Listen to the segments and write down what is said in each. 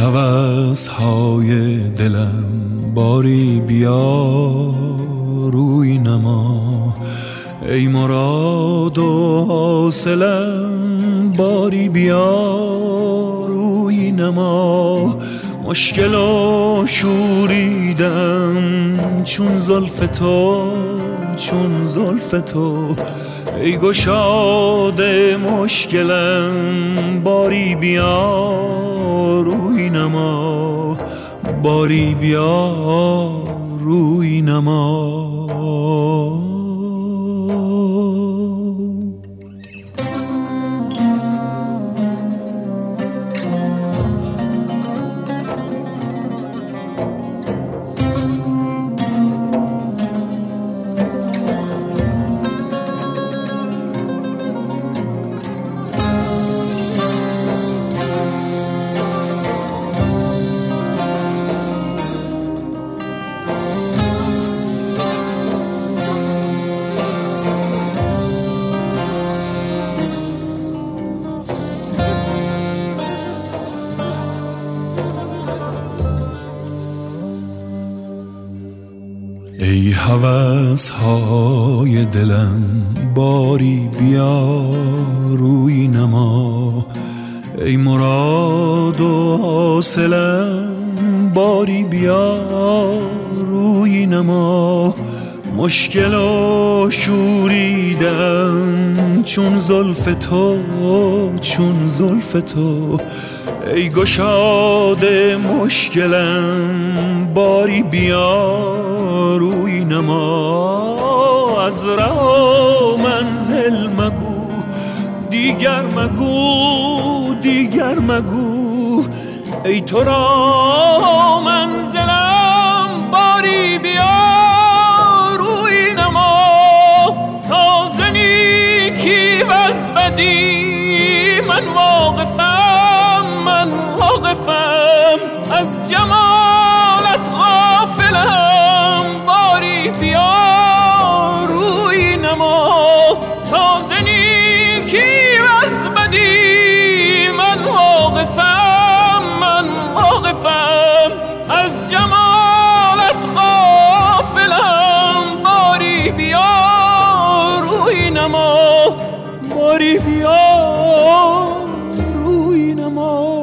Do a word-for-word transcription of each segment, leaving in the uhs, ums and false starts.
هوس های دلم باری بیا روی نما، ای مراد و حاصلم باری بیا روی نما. مشکل و شوریدم چون زلف تو، چون زلف تو، ای گشاد مشکلم باری بیا روی نما، باری بیا روی نما. ای هوس های دلم باری بیا روی نما، ای مراد و حاصلم باری بیا روی نما. مشکل و شوریدم چون زلف تو، چون زلف تو، ای گشاد مشکلم باری بیا روی نما. از راه و منزل مگو دیگر، مگو دیگر مگو، ای تو را منزلم باری بیا روی نما. تازه نیکی و از بدی من واقفم، من واقفم، از جمالت غافلم باری بیا روی نما. تازه نیکی و از بدی من واقفم، من واقفم، از جمالت غافلم باری بیا روی نما، باری بیا روی نما.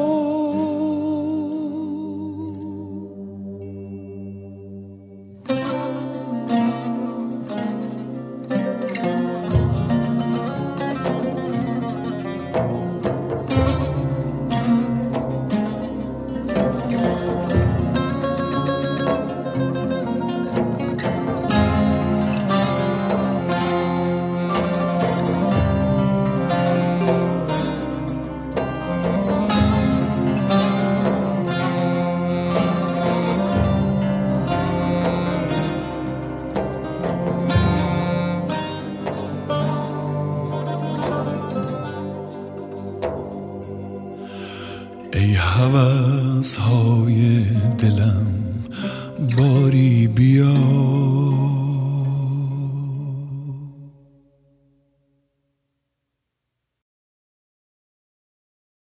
ای هوس های دلم باری بیا